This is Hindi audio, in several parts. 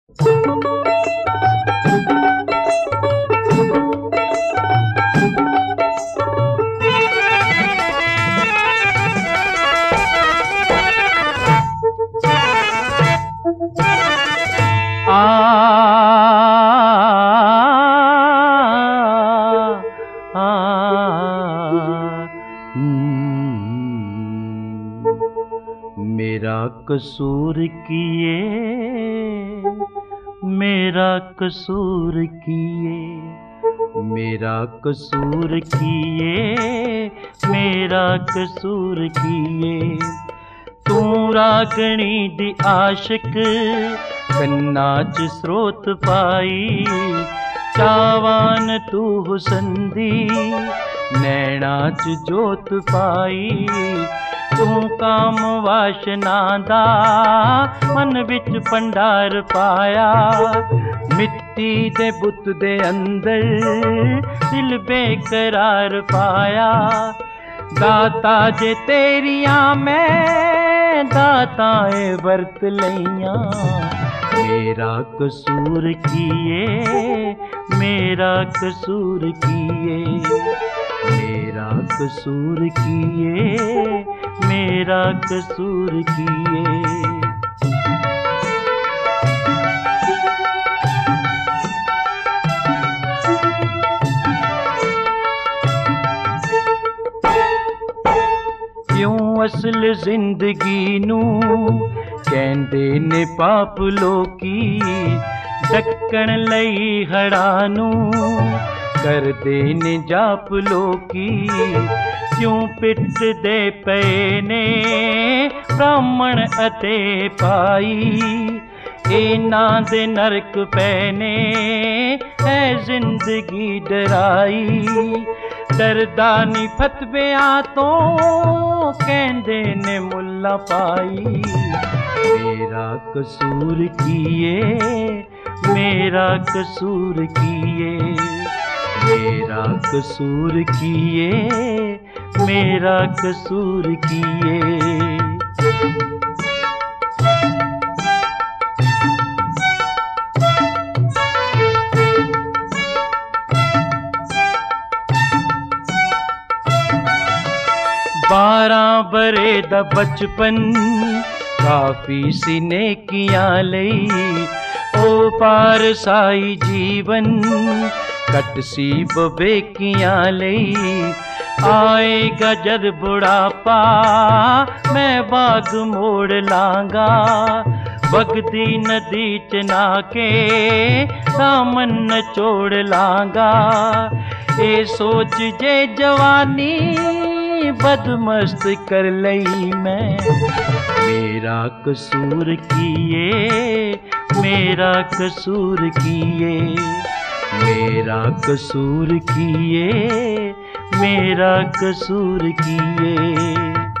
मेरा कसूर किए, मेरा कसूर किए, मेरा कसूर किए, मेरा कसूर किए। तू रागणी दी आशिक कन्ना च स्रोत पाई, चावान तू हुसन दी नैना च जोत पाई। तू काम वाशना दा मन विच भंडार पाया, मिट्टी दे बुत दे अंदर दिल बेकरार पाया। दाता जे तेरिया मैं दाताए वर्त लईया, मेरा कसूर किए, मेरा कसूर किए, मेरा कसूर किए, मेरा कसूर किए। क्यों असल जिंदगी नू कहंदे ने पाप लोकी, ढक्कन लई हड़ा नू करदे ने जाप लोकी। क्यों पिट दे पे ने ब्राह्मण अते पाई, इना दे नरक पैने है जिंदगी डराई। डरदा नी फतविया तो कहंदे ने मुल्ला पाई। मेरा कसूर किए, मेरा कसूर किए, मेरा कसूर किए, मेरा कसूर किए। बारह बरे दा बचपन काफी सी नेकियां लई, ओ पार साई जीवन कट सी बबेकियां लई। आएगा जद बुढ़ापा मैं बाग मोड़ लांगा, बगदी नदी च नाके दामन नचोड़ लांगा। ए सोच जे जवानी बदमस्त कर लई मैं, मेरा कसूर किए, मेरा कसूर किए, मेरा कसूर किए, मेरा कसूर किए।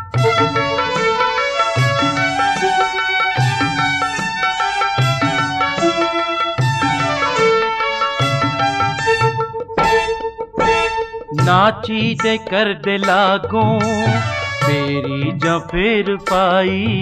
नाची दे कर दे लागो फेरी जा फेर पाई,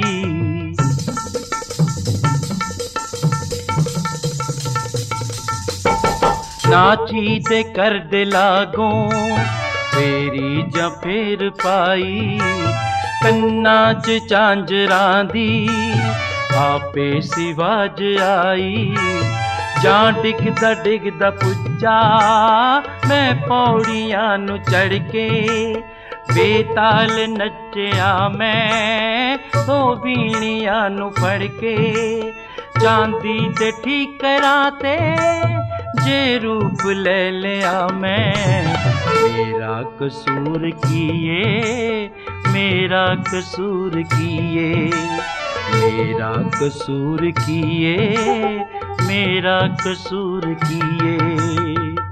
नाची दे कर दे लागो फेरी जा फेर पाई। कन्ना च झांजरां दी आपे सिवाज आई, जां डिगदा डिगदा पुज्जा मैं पौड़ियां नु चढ़ के। बेताल नचिया मैं तो बीणियां नु फड़ के। चांदी दे ठीकरां ते जे रूप ले लिया मैं, मेरा कसूर किए, मेरा कसूर किए, मेरा कसूर किए, मेरा कसूर किए।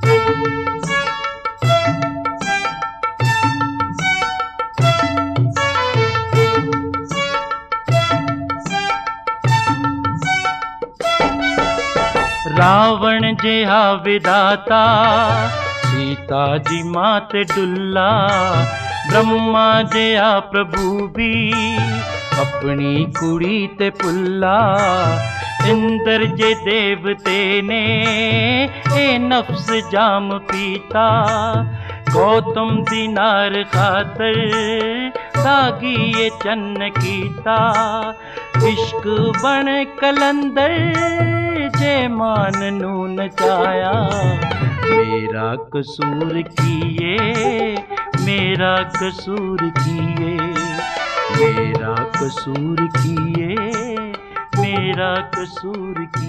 रावण जेहा विदाता सीता जी माते डुल्ला, ब्रह्मा जेहा प्रभु भी अपनी कुड़ी ते पुल्ला। इंद्र दर्जे देवते ने ए नफ्स जाम पीता, गौतम दिनार खातर सागी ये चन्न कीता। इश्क बन कलंदर जे मान नू नचाया, मेरा कसूर किए, मेरा कसूर किए, मेरा कसूर किए, मेरा कसूर किए।